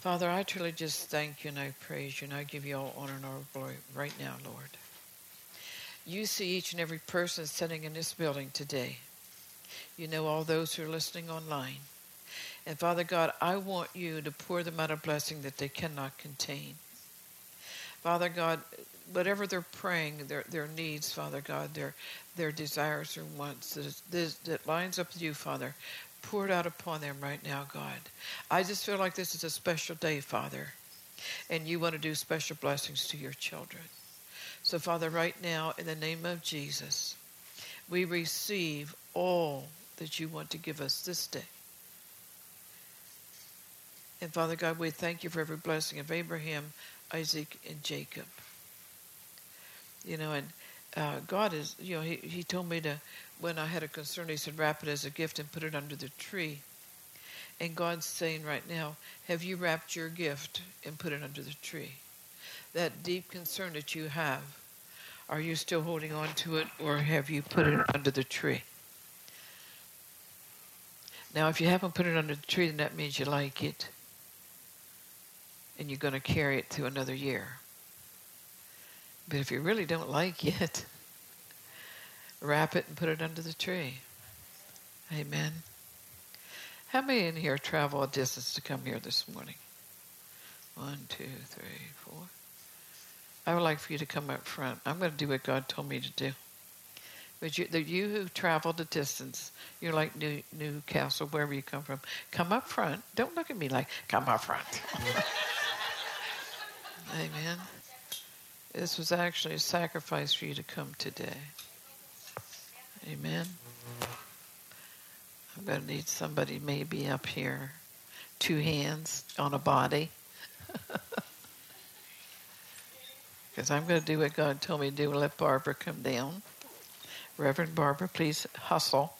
Father, I truly just thank you and I praise you and I give you all honor and all glory right now, Lord. You see each and every person sitting in this building today. You know all those who are listening online. And Father God, I want you to pour them out a blessing that they cannot contain. Father God, whatever they're praying, their needs, Father God, their desires or wants that lines up with you, Father, pour it out upon them right now, God. I just feel like this is a special day, Father, and you want to do special blessings to your children. So, Father, right now, in the name of Jesus, we receive all that you want to give us this day. And Father God, we thank you for every blessing of Abraham, Isaac, and Jacob. And God is, he told me to, when I had a concern, he said, wrap it as a gift and put it under the tree. And God's saying right now, have you wrapped your gift and put it under the tree? That deep concern that you have, are you still holding on to it, or have you put it under the tree? Now, if you haven't put it under the tree, then that means you like it. And you're going to carry it through another year. But if you really don't like it, wrap it and put it under the tree. Amen. How many in here travel a distance to come here this morning? 1, 2, 3, 4. I would like for you to come up front. I'm going to do what God told me to do. But you who traveled a distance, you're like Newcastle, wherever you come from, come up front. Don't look at me like, come up front. Amen. This was actually a sacrifice for you to come today. Amen. I'm going to need somebody maybe up here. 2 hands on a body. Because I'm going to do what God told me to do. Let Barbara come down. Reverend Barbara, please hustle.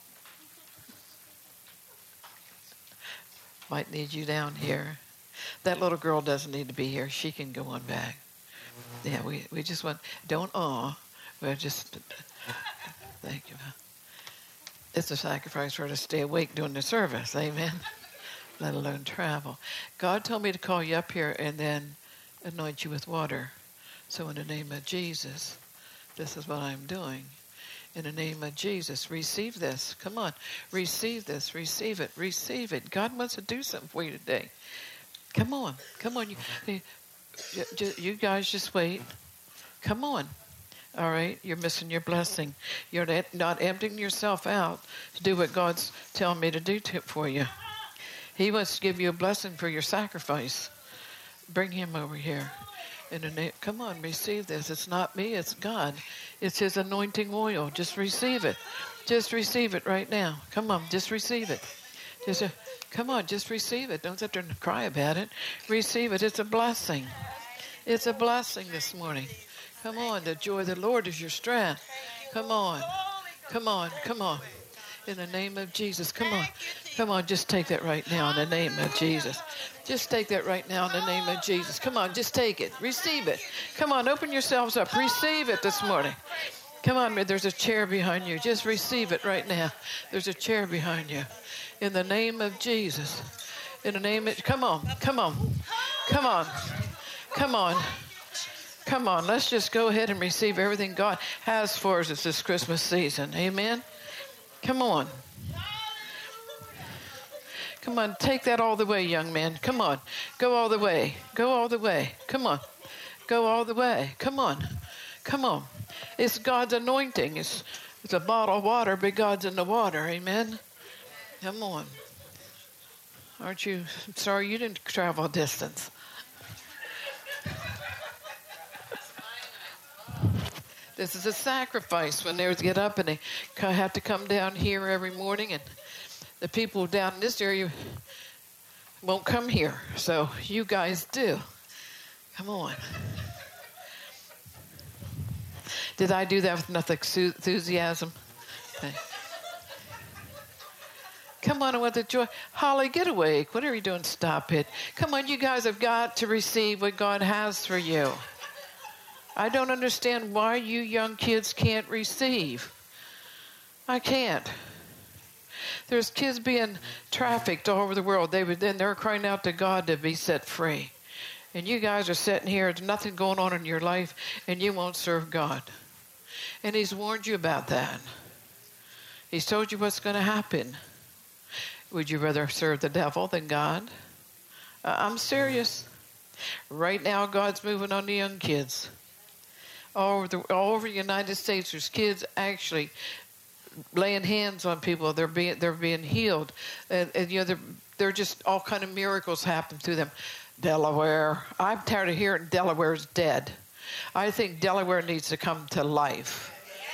Might need you down here. That little girl doesn't need to be here. She can go on back. Yeah, we just want, don't we're just, thank you. It's a sacrifice for her to stay awake during the service, amen, let alone travel. God told me to call you up here and then anoint you with water. So in the name of Jesus, this is what I'm doing. In the name of Jesus, receive this. Come on, receive this, receive it, receive it. God wants to do something for you today. Come on. You guys just wait. Come on. All right, you're missing your blessing. You're not emptying yourself out to do what God's telling me to do for you. He wants to give you a blessing for your sacrifice. Bring him over here. Come on, receive this. It's not me, it's God. It's his anointing oil. Just receive it. Just receive it right now. Come on, just receive it. Come on, just receive it. Don't sit there and cry about it. Receive it. It's a blessing. It's a blessing this morning. Come on, the joy of the Lord is your strength. Come on. Come on, come on. In the name of Jesus, come on. Come on, just take that right now in the name of Jesus. Just take that right now in the name of Jesus. Come on, just take it. Receive it. Come on, open yourselves up. Receive it this morning. Come on, there's a chair behind you. Just receive it right now. There's a chair behind you. In the name of Jesus. In the name of, come on. Come on. Come on, let's just go ahead and receive everything God has for us this Christmas season. Amen? Come on. Come on, take that all the way, young man. Come on. Go all the way. Go all the way. Come on. Go all the way. Come on. Come on. It's God's anointing. It's a bottle of water, but God's in the water. Amen? Come on. Aren't you sorry you didn't travel a distance? This is a sacrifice when they get up and they have to come down here every morning, and the people down in this area won't come here. So you guys do. Come on. Did I do that with enough enthusiasm? Okay. Come on, with the joy. Holly, get awake. What are you doing? Stop it. Come on, you guys have got to receive what God has for you. I don't understand why you young kids can't receive. I can't. There's kids being trafficked all over the world. They're crying out to God to be set free. And you guys are sitting here, there's nothing going on in your life, and you won't serve God. And he's warned you about that. He's told you what's going to happen. Would you rather serve the devil than God? I'm serious. Right now, God's moving on the young kids. All over the United States, there's kids actually laying hands on people. They're being healed. And they're just all kind of miracles happen through them. Delaware. I'm tired of hearing Delaware's dead. I think Delaware needs to come to life.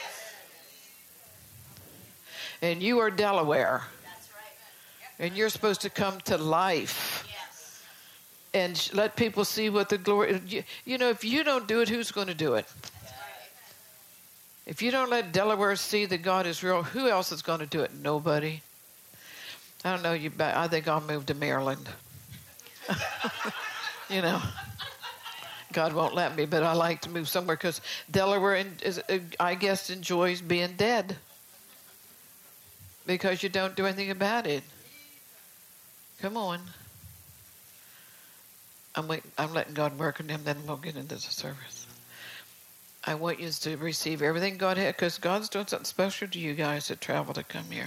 And you are Delaware. That's right. And you're supposed to come to life. And let people see what the glory... if you don't do it, who's going to do it? If you don't let Delaware see that God is real, who else is going to do it? Nobody. I don't know. I think I'll move to Maryland. God won't let me, but I like to move somewhere because Delaware, I guess, enjoys being dead because you don't do anything about it. Come on. I'm letting God work on them, then we'll get into the service. I want you to receive everything God had because God's doing something special to you guys that travel to come here.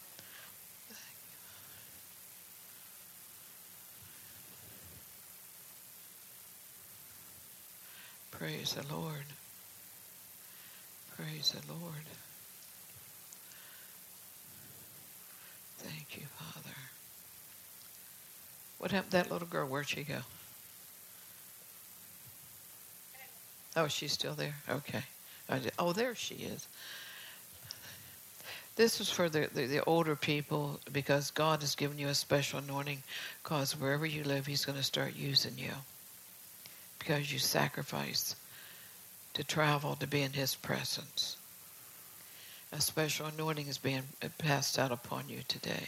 Praise the Lord. Praise the Lord. Thank you, Father. What happened to that little girl? Where'd she go? Oh, she's still there? Okay. There she is. This is for the older people because God has given you a special anointing because wherever you live, he's going to start using you. Because you sacrifice to travel to be in his presence. A special anointing is being passed out upon you today.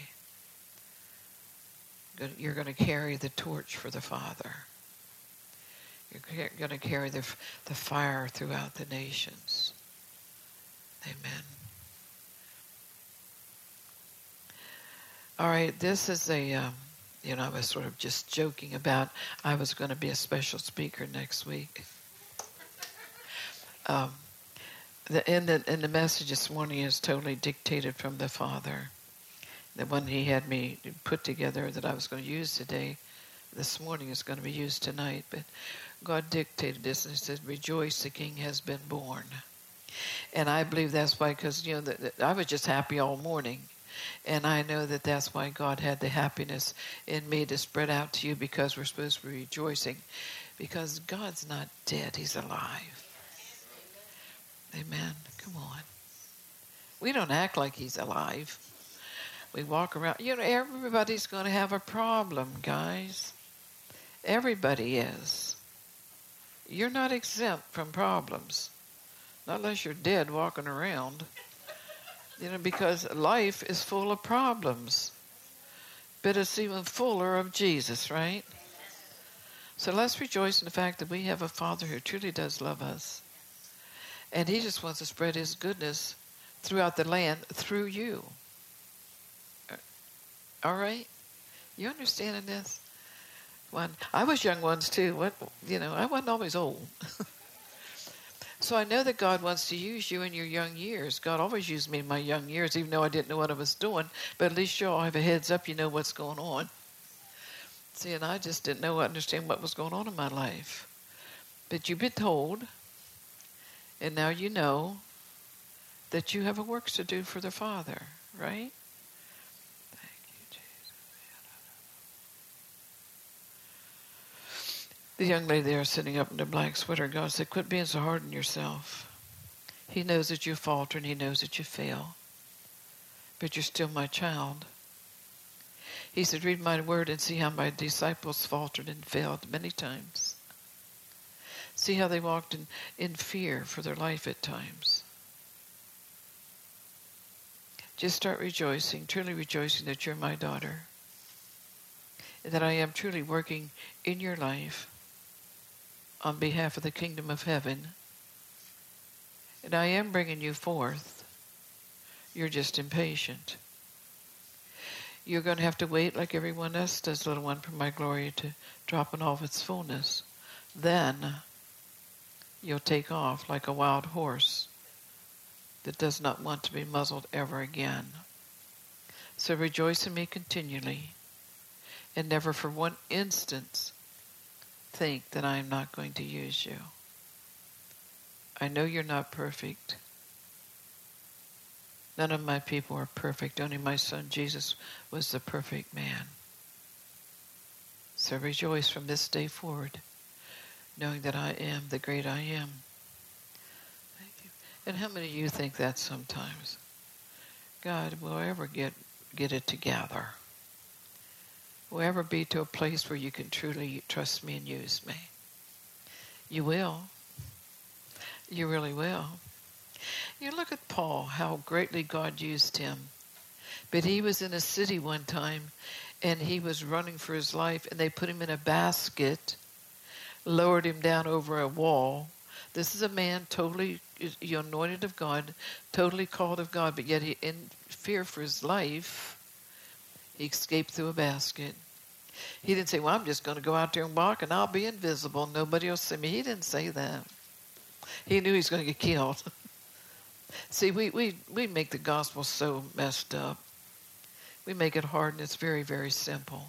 You're going to carry the torch for the Father. You're going to carry the fire throughout the nations. Amen. All right, this is I was sort of just joking about I was going to be a special speaker next week. The message this morning is totally dictated from the Father. The one he had me put together that I was going to use today, this morning is going to be used tonight. But God dictated this and he said, "Rejoice, the King has been born." And I believe that's why, because I was just happy all morning. And I know that that's why God had the happiness in me to spread out to you because we're supposed to be rejoicing. Because God's not dead. He's alive. Amen. Come on. We don't act like he's alive. We walk around. Everybody's going to have a problem, guys. Everybody is. You're not exempt from problems. Not unless you're dead walking around. Because life is full of problems. But it's even fuller of Jesus, right? So let's rejoice in the fact that we have a Father who truly does love us. And he just wants to spread his goodness throughout the land through you. All right? You understanding this? I was young once too. I wasn't always old. So I know that God wants to use you in your young years. God always used me in my young years, even though I didn't know what I was doing. But at least you all have a heads up. You know what's going on. See, and I just didn't understand what was going on in my life. But you've been told, and now you know that you have a work to do for the Father, right? Thank you, Jesus. The young lady there sitting up in the black sweater, God said, "Quit being so hard on yourself. He knows that you falter and he knows that you fail. But you're still my child." He said, "Read my word and see how my disciples faltered and failed many times. See how they walked in fear for their life at times. Just start rejoicing, truly rejoicing that you're my daughter. And that I am truly working in your life on behalf of the kingdom of heaven. And I am bringing you forth. You're just impatient. You're going to have to wait like everyone else does, little one, for my glory to drop in all of its fullness. Then you'll take off like a wild horse that does not want to be muzzled ever again. So rejoice in me continually, and never for one instant think that I am not going to use you. I know you're not perfect. None of my people are perfect. Only my son Jesus was the perfect man. So rejoice from this day forward, knowing that I am the great I am. Thank you. And how many of you think that sometimes? God, will I ever get it together? Will I ever be to a place where you can truly trust me and use me? You will. You really will. You look at Paul, how greatly God used him. But he was in a city one time, and he was running for his life, and they put him in a basket, lowered him down over a wall. This is a man totally anointed of God, totally called of God, but yet he, in fear for his life, he escaped through a basket. He didn't say, well, I'm just going to go out there and walk, and I'll be invisible. Nobody will see me. He didn't say that. He knew he was going to get killed. See, we make the gospel so messed up. We make it hard, and it's very, very simple.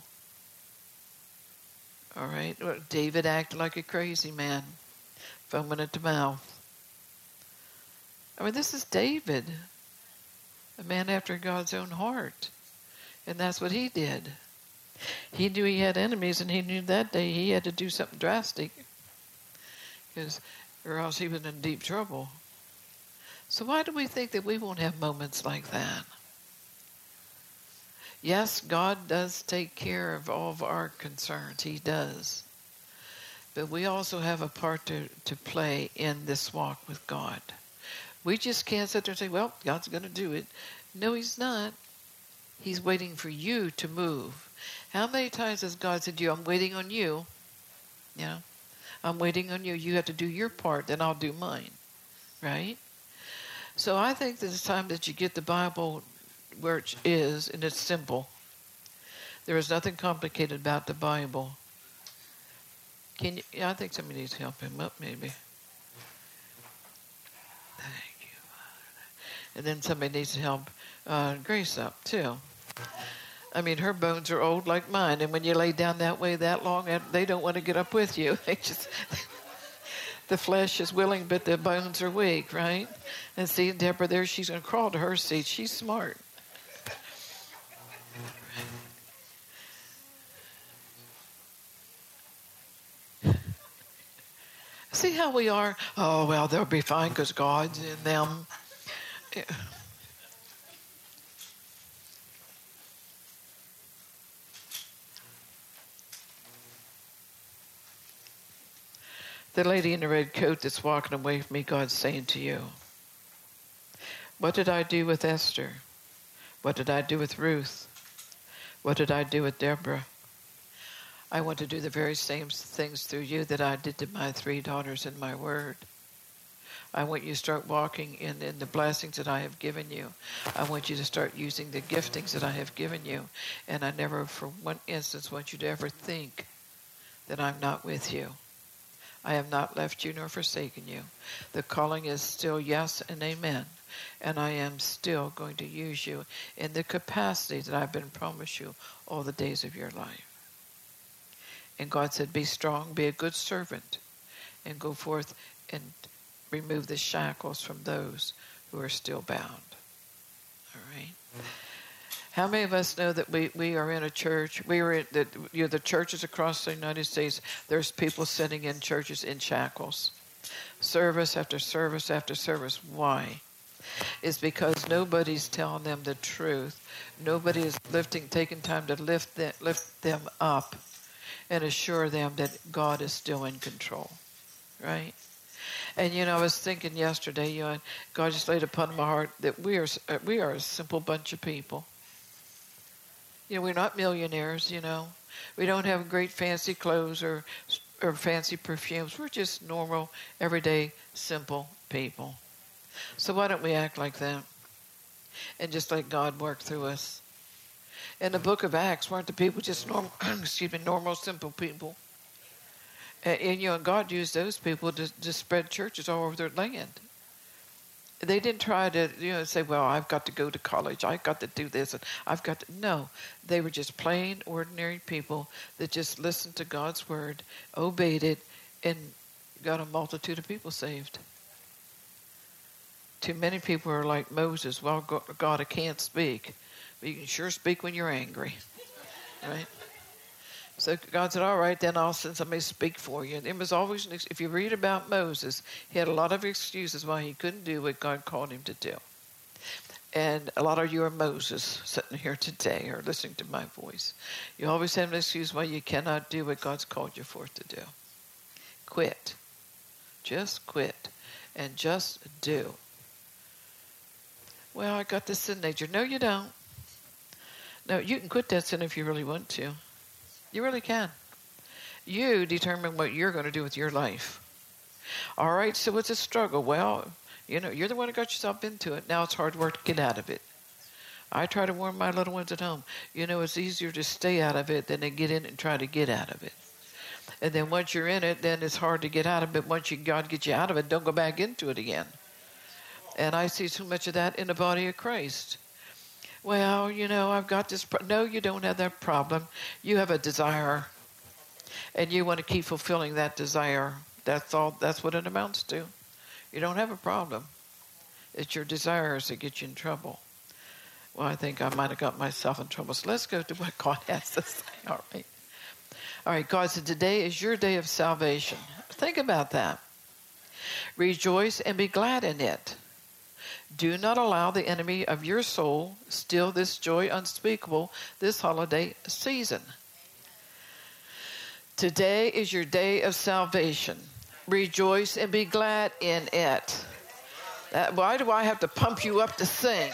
All right? David acted like a crazy man, foaming at the mouth. I mean, this is David, a man after God's own heart. And that's what he did. He knew he had enemies, and he knew that day he had to do something drastic, or else he was in deep trouble. So why do we think that we won't have moments like that? Yes, God does take care of all of our concerns. He does. But we also have a part to play in this walk with God. We just can't sit there and say, well, God's going to do it. No, he's not. He's waiting for you to move. How many times has God said to you, I'm waiting on you? Yeah. I'm waiting on you. You have to do your part, then I'll do mine. Right? So I think that it's time that you get the Bible where it is, and it's simple. There is nothing complicated about the Bible. Can you? I think somebody needs to help him up, maybe. Thank you, Father. And then somebody needs to help Grace up, too. I mean, her bones are old like mine, and when you lay down that way that long, they don't want to get up with you. They just... The flesh is willing, but the bones are weak, right? And see, Deborah there, she's going to crawl to her seat. She's smart. See how we are? Oh, well, they'll be fine because God's in them. Yeah. The lady in the red coat that's walking away from me, God's saying to you, what did I do with Esther? What did I do with Ruth? What did I do with Deborah? I want to do the very same things through you that I did to my 3 daughters in my word. I want you to start walking in the blessings that I have given you. I want you to start using the giftings that I have given you. And I never for one instance want you to ever think that I'm not with you. I have not left you nor forsaken you. The calling is still yes and amen. And I am still going to use you in the capacity that I've been promised you all the days of your life. And God said, be strong, be a good servant, and go forth and remove the shackles from those who are still bound. All right? How many of us know that we are in a church? We are in the churches across the United States. There's people sitting in churches in shackles, service after service after service. Why? It's because nobody's telling them the truth. Nobody is taking time to lift them up and assure them that God is still in control. Right? And I was thinking yesterday, God just laid upon my heart that we are a simple bunch of people. We're not millionaires, We don't have great fancy clothes or fancy perfumes. We're just normal, everyday, simple people. So why don't we act like that? And just let God work through us. In the book of Acts, weren't the people just normal, normal, simple people? And God used those people to spread churches all over their land. They didn't try to, say, well, I've got to go to college. I've got to do this. And I've got to. No, they were just plain, ordinary people that just listened to God's word, obeyed it, and got a multitude of people saved. Too many people are like Moses. Well, God, I can't speak. But you can sure speak when you're angry. Right? So God said, all right, then I'll send somebody to speak for you. And it was always, if you read about Moses, he had a lot of excuses why he couldn't do what God called him to do. And a lot of you are Moses sitting here today or listening to my voice. You always have an excuse why you cannot do what God's called you for to do. Quit. Just quit. And just do. Well, I got this sin nature. No, you don't. No, you can quit that sin if you really want to. You really can. You determine what you're going to do with your life. All right, so it's a struggle. Well, you're the one who got yourself into it. Now it's hard work to get out of it. I try to warn my little ones at home. It's easier to stay out of it than to get in and try to get out of it. And then once you're in it, then it's hard to get out of it. Once God gets you out of it, don't go back into it again. And I see so much of that in the body of Christ. Well, I've got this. No, you don't have that problem. You have a desire. And you want to keep fulfilling that desire. That's all. That's what it amounts to. You don't have a problem. It's your desires that get you in trouble. Well, I think I might have got myself in trouble. So let's go to what God has to say. All right. All right, God said, today is your day of salvation. Think about that. Rejoice and be glad in it. Do not allow the enemy of your soul steal this joy unspeakable this holiday season. Today is your day of salvation. Rejoice and be glad in it. Why do I have to pump you up to sing?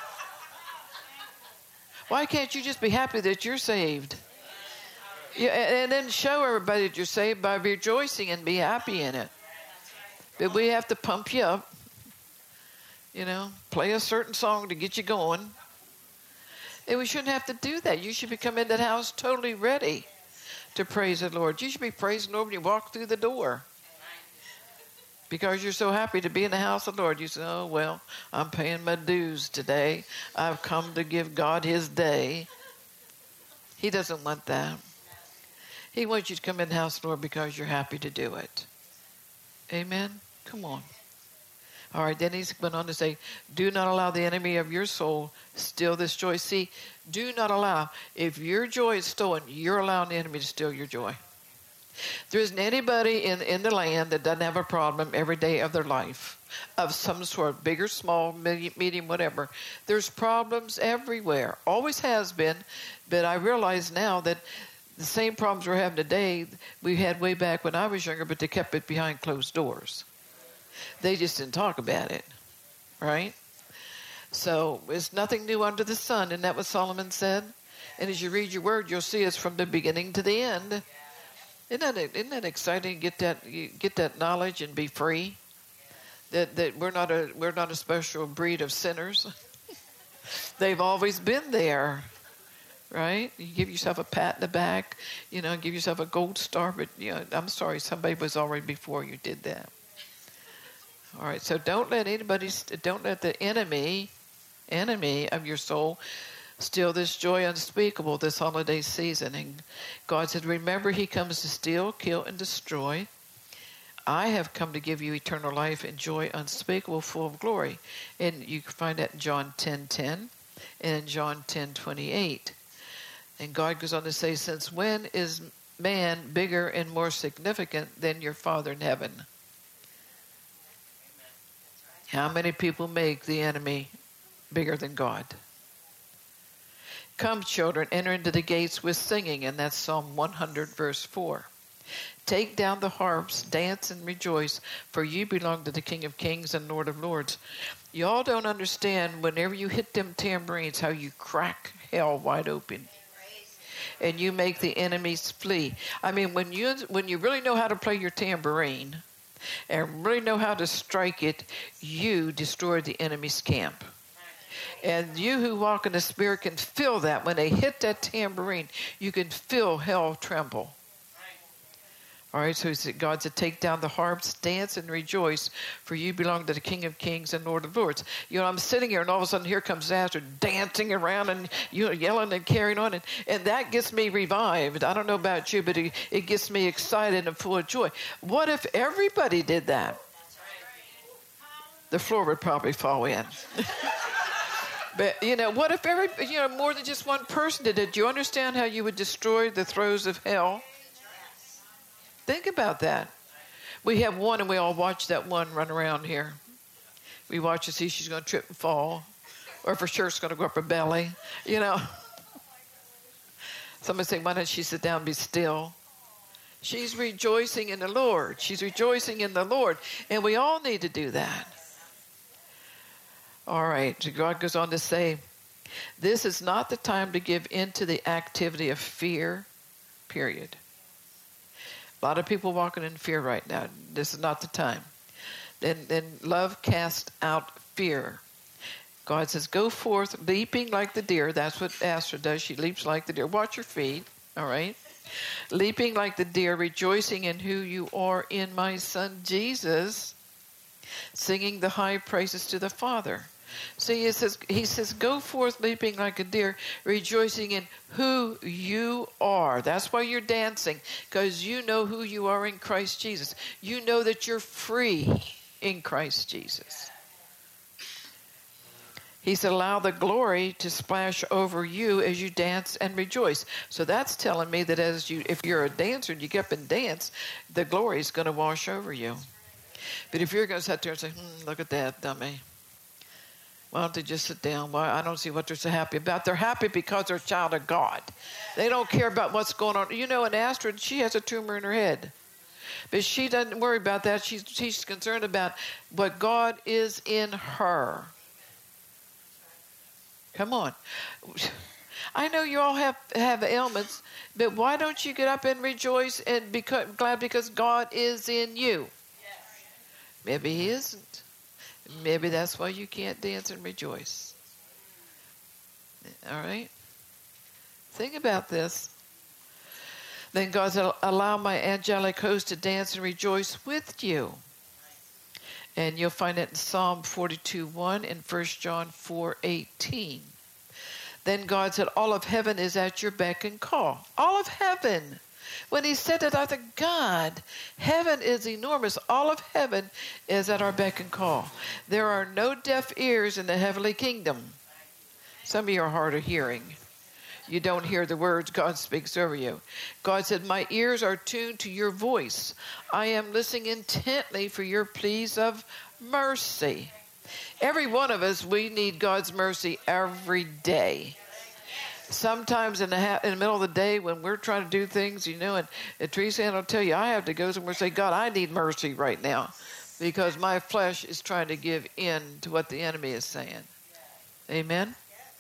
Why can't you just be happy that you're saved? Yeah, and then show everybody that you're saved by rejoicing and be happy in it. But we have to pump you up. Play a certain song to get you going. And we shouldn't have to do that. You should be coming in that house totally ready to praise the Lord. You should be praising the Lord when you walk through the door. Because you're so happy to be in the house of the Lord. You say, oh, well, I'm paying my dues today. I've come to give God his day. He doesn't want that. He wants you to come in the house of the Lord because you're happy to do it. Amen? Come on. All right, then he's went on to say, do not allow the enemy of your soul steal this joy. See, do not allow. If your joy is stolen, you're allowing the enemy to steal your joy. There isn't anybody in the land that doesn't have a problem every day of their life of some sort, big or small, medium, whatever. There's problems everywhere. Always has been, but I realize now that the same problems we're having today, we had way back when I was younger, but they kept it behind closed doors. They just didn't talk about it, right? So it's nothing new under the sun. Isn't that what Solomon said? And as you read your word, you'll see it's from the beginning to the end. Isn't that exciting? Get that knowledge and be free. That we're not a special breed of sinners. They've always been there, right? You give yourself a pat in the back, give yourself a gold star. But I'm sorry, somebody was already before you did that. All right, so don't let the enemy of your soul steal this joy unspeakable this holiday season. And God said, remember, he comes to steal, kill, and destroy. I have come to give you eternal life and joy unspeakable, full of glory. And you can find that in John 10:10 and in John 10:28. And God goes on to say, since when is man bigger and more significant than your Father in heaven? How many people make the enemy bigger than God? Come, children, enter into the gates with singing, and that's Psalm 100, verse 4. Take down the harps, dance and rejoice, for you belong to the King of Kings and Lord of Lords. Y'all don't understand whenever you hit them tambourines how you crack hell wide open. And you make the enemies flee. I mean, when you really know how to play your tambourine and really know how to strike it, you destroy the enemy's camp. And you who walk in the Spirit can feel that. When they hit that tambourine, you can feel hell tremble. All right, so he said, God said, take down the harps, dance and rejoice, for you belong to the King of Kings and Lord of Lords. You know, I'm sitting here, and all of a sudden here comes Astrid dancing around and yelling and carrying on, and that gets me revived. I don't know about you, but it gets me excited and full of joy. What if everybody did that? The floor would probably fall in. But, what if more than just one person did it? Do you understand how you would destroy the throes of hell? Think about that. We have one, and we all watch that one run around here. We watch to see if she's going to trip and fall, or for sure it's going to go up her belly. Somebody say, why don't she sit down and be still? She's rejoicing in the Lord. She's rejoicing in the Lord. And we all need to do that. All right. God goes on to say, this is not the time to give in to the activity of fear, period. A lot of people walking in fear right now. This is not the time. Then love casts out fear. God says, go forth leaping like the deer. That's what Astrid does. She leaps like the deer. Watch your feet, all right? Leaping like the deer, rejoicing in who you are in my Son Jesus, singing the high praises to the Father. See, he says, go forth leaping like a deer, rejoicing in who you are. That's why you're dancing, because you know who you are in Christ Jesus. You know that you're free in Christ Jesus. He said, allow the glory to splash over you as you dance and rejoice. So that's telling me that if you're a dancer and you get up and dance, the glory is going to wash over you. But if you're going to sit there and say, look at that dummy. Why don't they just sit down? Why? I don't see what they're so happy about. They're happy because they're a child of God. They don't care about what's going on. And Astrid, she has a tumor in her head. But she doesn't worry about that. She's concerned about what God is in her. Come on. I know you all have ailments, but why don't you get up and rejoice and be glad because God is in you? Maybe he isn't. Maybe that's why you can't dance and rejoice. All right? Think about this. Then God said, allow my angelic host to dance and rejoice with you. And you'll find it in Psalm 42:1 and 1 John 4:18. Then God said, all of heaven is at your beck and call. All of heaven. When he said that, I thought, God, heaven is enormous. All of heaven is at our beck and call. There are no deaf ears in the heavenly kingdom. Some of you are hard of hearing. You don't hear the words God speaks over you. God said, my ears are tuned to your voice. I am listening intently for your pleas of mercy. Every one of us, we need God's mercy every day. Sometimes in the middle of the day when we're trying to do things, and Teresa will tell you, I have to go somewhere and say, God, I need mercy right now because my flesh is trying to give in to what the enemy is saying. Amen?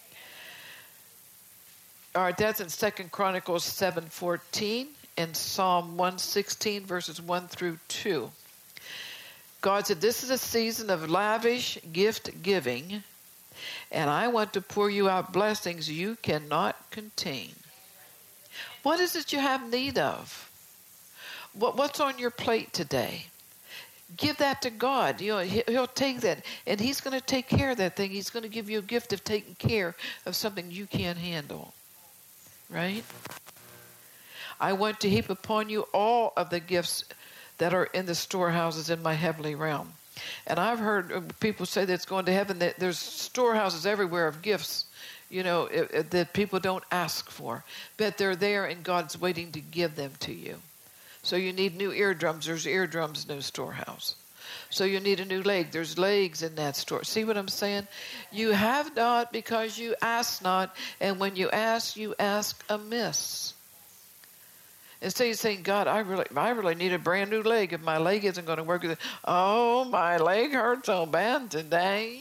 All right, that's in 2 Chronicles 7:14 and Psalm 116, verses 1 through 2. God said, this is a season of lavish gift giving, and I want to pour you out blessings you cannot contain. What is it you have need of? What's on your plate today? Give that to God. He'll take that, and he's going to take care of that thing. He's going to give you a gift of taking care of something you can't handle. Right? I want to heap upon you all of the gifts that are in the storehouses in my heavenly realm. And I've heard people say that it's going to heaven, that there's storehouses everywhere of gifts, that people don't ask for. But they're there and God's waiting to give them to you. So you need new eardrums. There's eardrums in no storehouse. So you need a new leg. There's legs in that store. See what I'm saying? You have not because you ask not. And when you ask amiss. And so you're saying, God, I really need a brand new leg. If my leg isn't going to work, oh, my leg hurts so bad today.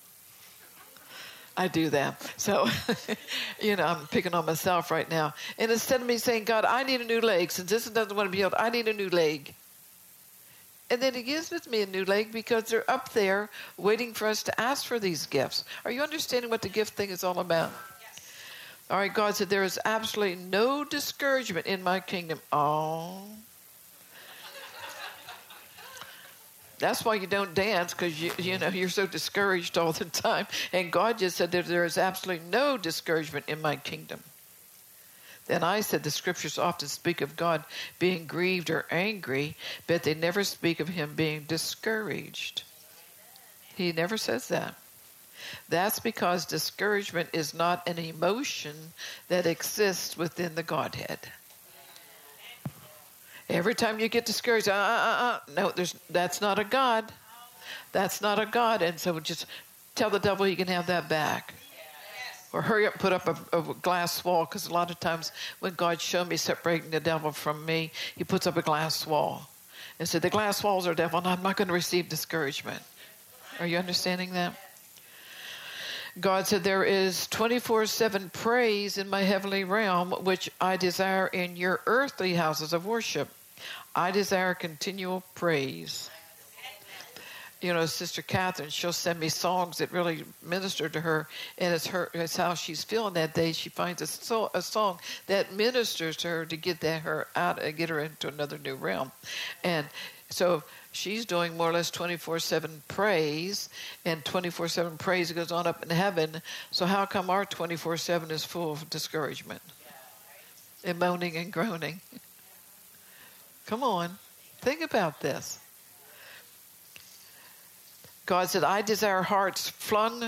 I do that. So, I'm picking on myself right now. And instead of me saying, God, I need a new leg, since this doesn't want to be healed, I need a new leg. And then he gives me a new leg because they're up there waiting for us to ask for these gifts. Are you understanding what the gift thing is all about? Yes. All right, God said, there is absolutely no discouragement in my kingdom. Oh. That's why you don't dance, because you're so discouraged all the time. And God just said that there is absolutely no discouragement in my kingdom. Then I said the scriptures often speak of God being grieved or angry, but they never speak of him being discouraged. He never says that. That's because discouragement is not an emotion that exists within the Godhead. Every time you get discouraged, no, that's not a God. That's not a God. And so just tell the devil he can have that back. Or hurry up and put up a glass wall, because a lot of times when God showed me separating the devil from me, he puts up a glass wall. And said, the glass walls are devil, and I'm not going to receive discouragement. Are you understanding that? God said, there is 24/7 praise in my heavenly realm, which I desire in your earthly houses of worship. I desire continual praise. Sister Catherine, she'll send me songs that really minister to her, and it's how she's feeling that day. She finds a song that ministers to her to get her out and get her into another new realm. And so she's doing more or less 24/7 praise, and 24/7 praise goes on up in heaven. So how come our 24/7 is full of discouragement and moaning and groaning? Come on, think about this. God said, I desire hearts flung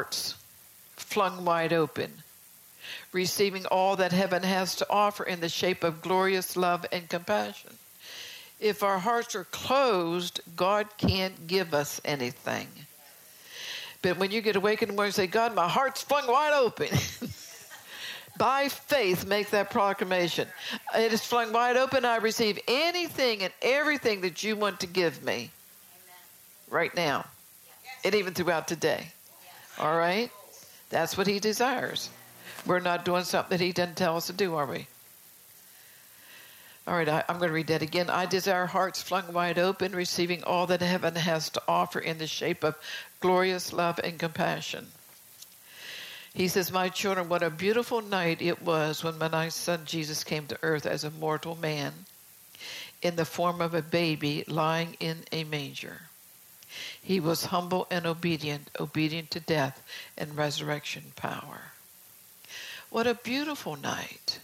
wide open, receiving all that heaven has to offer in the shape of glorious love and compassion. If our hearts are closed, God can't give us anything. But when you get awakened in the morning and say, God, my heart's flung wide open. By faith, make that proclamation. It is flung wide open. I receive anything and everything that you want to give me. Right now. And even throughout today. All right? That's what he desires. We're not doing something that he doesn't tell us to do, are we? All right, I'm going to read that again. I desire hearts flung wide open, receiving all that heaven has to offer in the shape of glorious love and compassion. He says, my children, what a beautiful night it was when my son Jesus came to earth as a mortal man in the form of a baby lying in a manger. He was humble and obedient to death and resurrection power. What a beautiful night.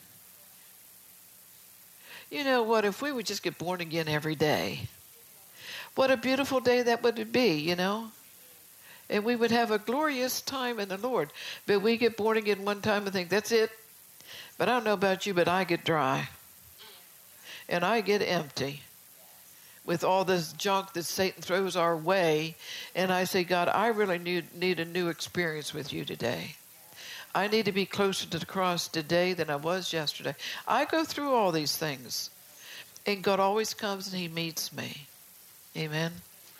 You know what, if we would just get born again every day, what a beautiful day that would be, And we would have a glorious time in the Lord. But we get born again one time and think, that's it. But I don't know about you, but I get dry. And I get empty with all this junk that Satan throws our way. And I say, God, I really need a new experience with you today. I need to be closer to the cross today than I was yesterday. I go through all these things. And God always comes and he meets me. Amen.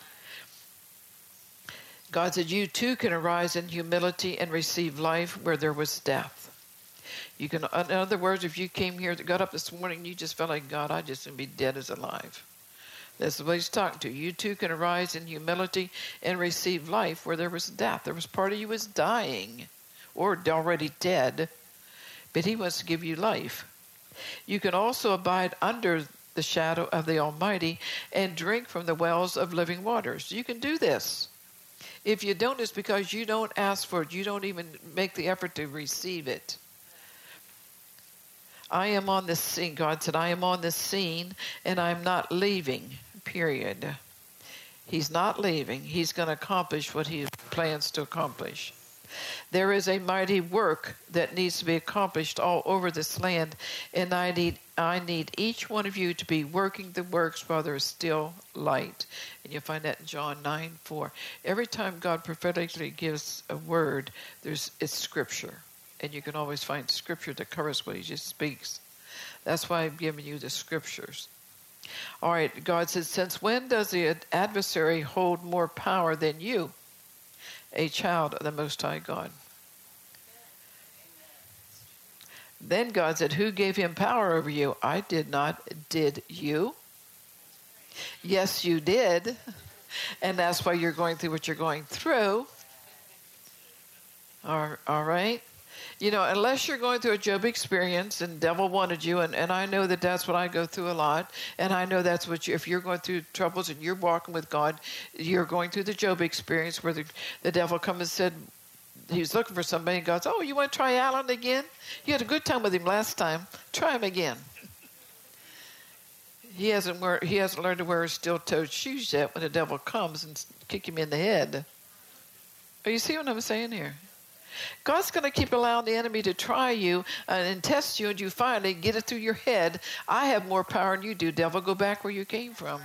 God said, you too can arise in humility and receive life where there was death. You can, in other words, if you came here, got up this morning, you just felt like, God, I just want to be dead as alive. That's what he's talking to. You too can arise in humility and receive life where there was death. There was part of you was dying or already dead, but he wants to give you life. You can also abide under the shadow of the Almighty and drink from the wells of living waters. You can do this. If you don't, it's because you don't ask for it. You don't even make the effort to receive it. I am on this scene. God said, I am on this scene and I'm not leaving, period. He's not leaving. He's going to accomplish what he plans to accomplish. There is a mighty work that needs to be accomplished all over this land, and I need each one of you to be working the works while there is still light. And you'll find that in John 9:4. Every time God prophetically gives a word, it's scripture. And you can always find scripture that covers what he just speaks. That's why I'm giving you the scriptures. All right, God says, since when does the adversary hold more power than you, a child of the Most High God? Then God said, who gave him power over you? I did not. Did you? Yes, you did. And that's why you're going through what you're going through. All right? Unless you're going through a Job experience and the devil wanted you, and I know that that's what I go through a lot, and I know that's what if you're going through troubles and you're walking with God, you're going through the Job experience where the devil come and said he was looking for somebody, and God says, oh, you want to try Alan again? You had a good time with him last time. Try him again. He hasn't learned to wear his steel-toed shoes yet when the devil comes and kick him in the head. Are you see what I'm saying here? God's going to keep allowing the enemy to try you and test you, and you finally get it through your head. I have more power than you do. Devil, go back where you came from.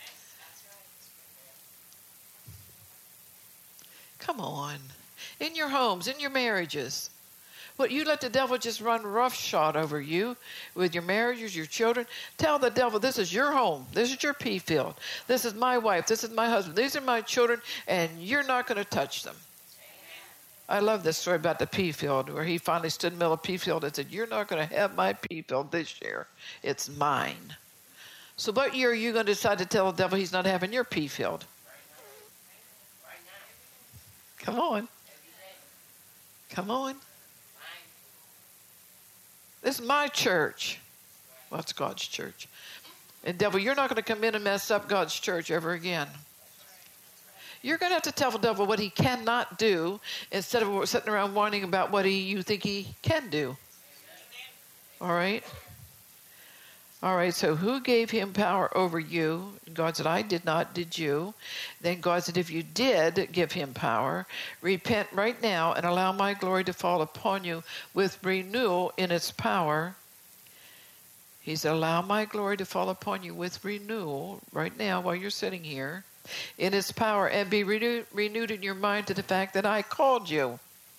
Come on. In your homes, in your marriages. What, you let the devil just run roughshod over you with your marriages, your children. Tell the devil, this is your home. This is your pea field. This is my wife. This is my husband. These are my children, and you're not going to touch them. I love this story about the pea field where he finally stood in the middle of the pea field and said, you're not going to have my pea field this year. It's mine. So what year are you going to decide to tell the devil he's not having your pea field? Come on. Come on. This is my church. Well, it's God's church. And devil, you're not going to come in and mess up God's church ever again. You're going to have to tell the devil what he cannot do instead of sitting around whining about what you think he can do. All right? All right, so who gave him power over you? God said, I did not, did you? Then God said, if you did give him power, repent right now and allow my glory to fall upon you with renewal in its power. He said, allow my glory to fall upon you with renewal right now while you're sitting here. In its power, and be renewed in your mind to the fact that I called you.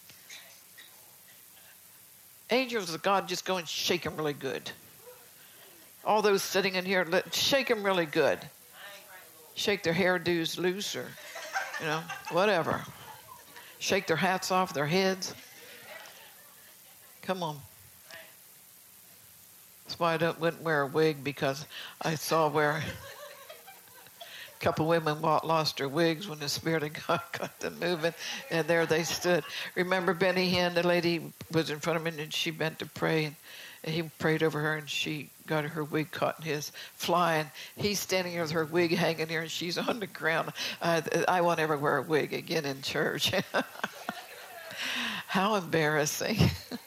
Angels of God, just go and shake them really good. All those sitting in here, shake them really good. Shake their hairdos loose or, whatever. Shake their hats off their heads. Come on. That's why I wouldn't wear a wig, because I saw where couple women lost their wigs when the Spirit of God got them moving, and there they stood. Remember Benny Hinn, the lady was in front of me, and she bent to pray, and he prayed over her, and she got her wig caught in his flying. He's standing here with her wig hanging here, and she's on the ground. I won't ever wear a wig again in church. How embarrassing.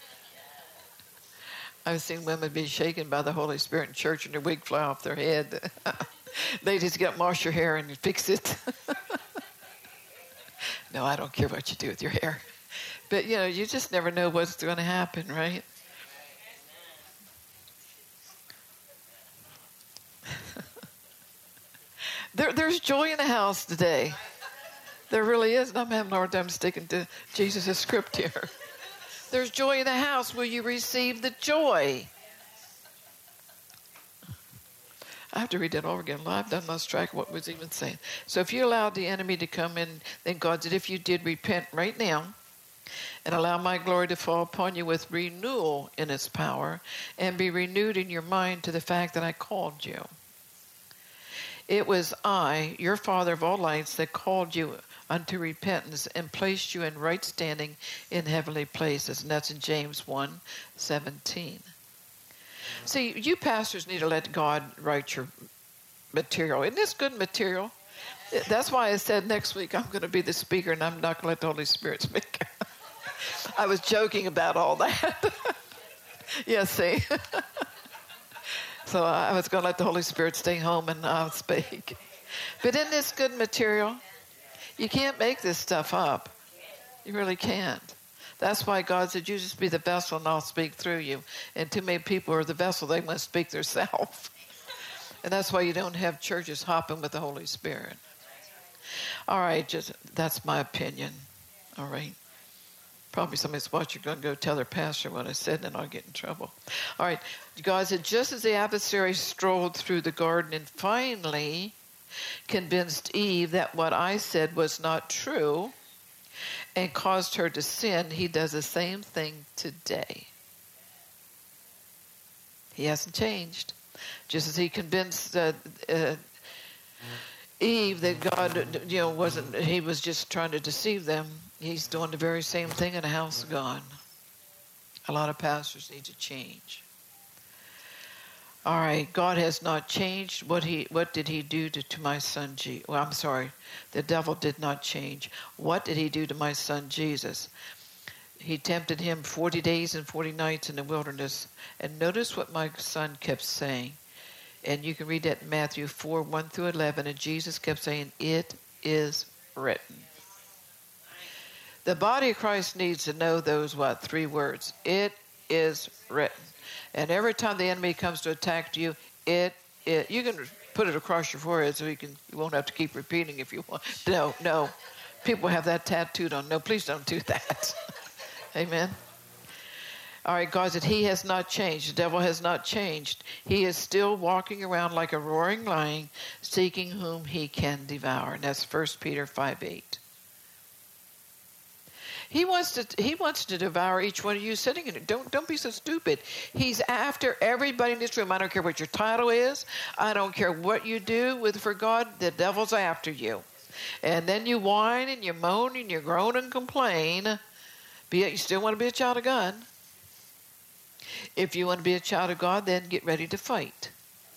I've seen women be shaken by the Holy Spirit in church, and their wig fly off their head. Ladies, get wash your hair and fix it. No, I don't care what you do with your hair. But, you just never know what's going to happen, right? There's joy in the house today. There really is. And I'm having a hard time sticking to Jesus' script here. There's joy in the house. Will you receive the joy? I have to read that over again. I've done lost track of what was even saying. So if you allowed the enemy to come in, then God said, if you did, repent right now and allow my glory to fall upon you with renewal in its power, and be renewed in your mind to the fact that I called you. It was I, your Father of all lights, that called you unto repentance and placed you in right standing in heavenly places. And that's in James 1:17. See, you pastors need to let God write your material. Isn't this good material? That's why I said next week I'm going to be the speaker and I'm not going to let the Holy Spirit speak. I was joking about all that. Yeah, see? So I was going to let the Holy Spirit stay home and I'll speak. But isn't this good material? You can't make this stuff up. You really can't. That's why God said, you just be the vessel and I'll speak through you. And too many people are the vessel, they must speak themselves. And that's why you don't have churches hopping with the Holy Spirit. All right, that's my opinion. All right. Probably somebody's watching going to go tell their pastor what I said, and I'll get in trouble. All right. God said, just as the adversary strolled through the garden and finally convinced Eve that what I said was not true and caused her to sin, he does the same thing today. He hasn't changed. Just as he convinced Eve that God, wasn't, he was just trying to deceive them. He's doing the very same thing in the house of God. A lot of pastors need to change. All right, God has not changed. What did he do to my son Jesus? Well, I'm sorry, the devil did not change. What did he do to my son Jesus? He tempted him 40 days and 40 nights in the wilderness. And notice what my son kept saying. And you can read that in Matthew 4, 1 through 11. And Jesus kept saying, it is written. The body of Christ needs to know those, 3 words. It is written. And every time the enemy comes to attack you, you can put it across your forehead so you won't have to keep repeating if you want. No. People have that tattooed on. No, please don't do that. Amen. All right, God said he has not changed. The devil has not changed. He is still walking around like a roaring lion, seeking whom he can devour. And that's 1 Peter 5:8. He wants to devour each one of you sitting in it. Don't be so stupid. He's after everybody in this room. I don't care what your title is. I don't care what you do for God. The devil's after you. And then you whine and you moan and you groan and complain. But yet you still want to be a child of God. If you want to be a child of God, then get ready to fight.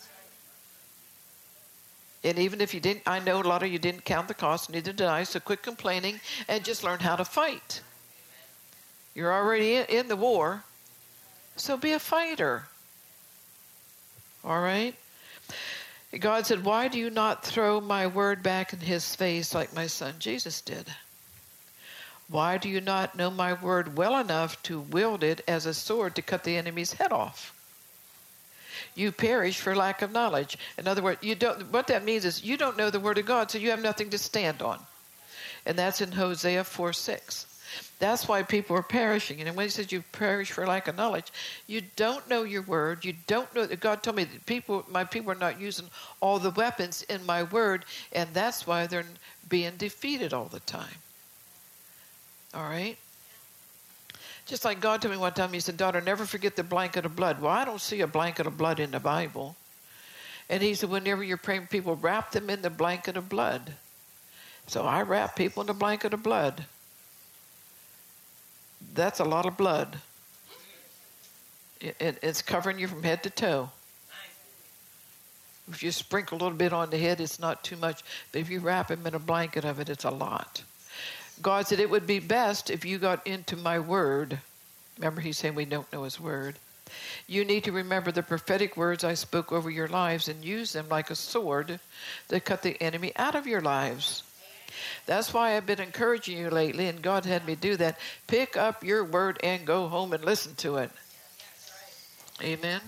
And even if you didn't, I know a lot of you didn't count the cost, neither did I, so quit complaining and just learn how to fight. You're already in the war, so be a fighter. All right? God said, why do you not throw my word back in his face like my son Jesus did? Why do you not know my word well enough to wield it as a sword to cut the enemy's head off? You perish for lack of knowledge. In other words, what that means is you don't know the word of God, so you have nothing to stand on. And that's in Hosea 4:6. That's why people are perishing. And when he says you perish for lack of knowledge, you don't know your word. You don't know. God told me that my people are not using all the weapons in my word, and that's why they're being defeated all the time. All right? Just like God told me one time, he said, daughter, never forget the blanket of blood. Well, I don't see a blanket of blood in the Bible. And he said, whenever you're praying for people, wrap them in the blanket of blood. So I wrap people in the blanket of blood. That's a lot of blood. It's covering you from head to toe. If you sprinkle a little bit on the head, it's not too much. But if you wrap them in a blanket of it, it's a lot. God said it would be best if you got into my word. Remember, he's saying we don't know his word. You need to remember the prophetic words I spoke over your lives and use them like a sword to cut the enemy out of your lives. That's why I've been encouraging you lately, and God had me do that. Pick up your word and go home and listen to it. Amen?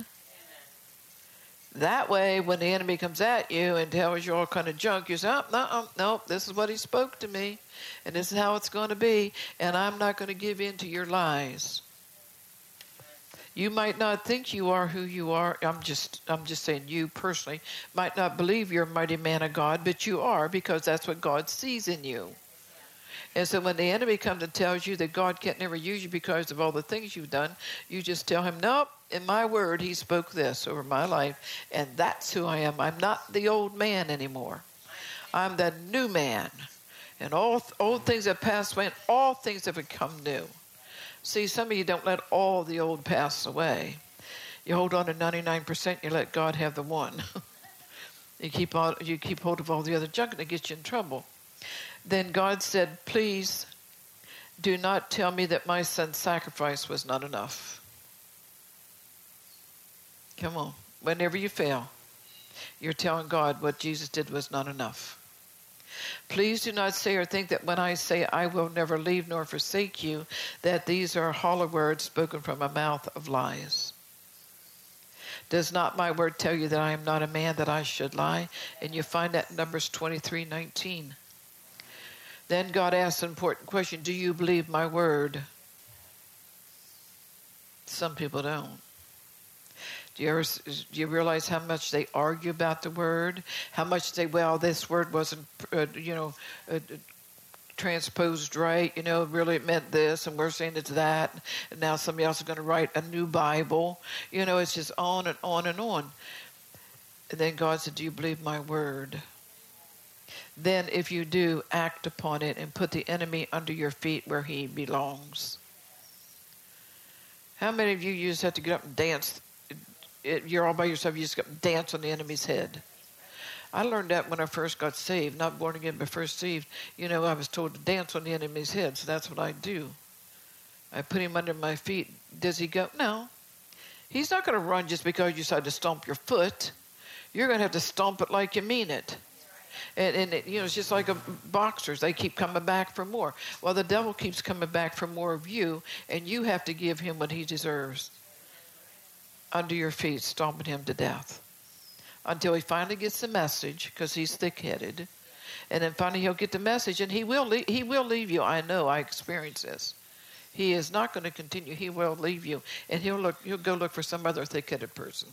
That way, when the enemy comes at you and tells you all kind of junk, you say, no, this is what he spoke to me, and this is how it's going to be, and I'm not going to give in to your lies. You might not think you are who you are. I'm just saying you personally might not believe you're a mighty man of God, but you are, because that's what God sees in you. And so when the enemy comes and tells you that God can't never use you because of all the things you've done, you just tell him, nope, in my word, he spoke this over my life, and that's who I am. I'm not the old man anymore. I'm the new man. And all old things have passed away, and all things have become new. See, some of you don't let all the old pass away. You hold on to 99%, you let God have the one. You keep hold of all the other junk, and it gets you in trouble. Then God said, please do not tell me that my son's sacrifice was not enough. Come on. Whenever you fail, you're telling God what Jesus did was not enough. Please do not say or think that when I say I will never leave nor forsake you, that these are hollow words spoken from a mouth of lies. Does not my word tell you that I am not a man that I should lie? And you find that in Numbers 23:19. Then God asks an important question. Do you believe my word? Some people don't. Do you realize how much they argue about the word? How much they, this word wasn't, transposed right. Really it meant this, and we're saying it's that. And now somebody else is going to write a new Bible. It's just on and on and on. And then God said, do you believe my word? Then if you do, act upon it and put the enemy under your feet where he belongs. How many of you just have to get up and dance? You're all by yourself, you just got to dance on the enemy's head. I learned that when I first got saved, not born again, but first saved. I was told to dance on the enemy's head, so that's what I do. I put him under my feet. Does he go? No. He's not going to run just because you decide to stomp your foot. You're going to have to stomp it like you mean it. And it's just like boxers. They keep coming back for more. Well, the devil keeps coming back for more of you, and you have to give him what he deserves. Under your feet, stomping him to death. Until he finally gets the message, because he's thick-headed. And then finally he'll get the message, and he will leave you. I know, I experience this. He is not going to continue. He will leave you, and he'll go look for some other thick-headed person,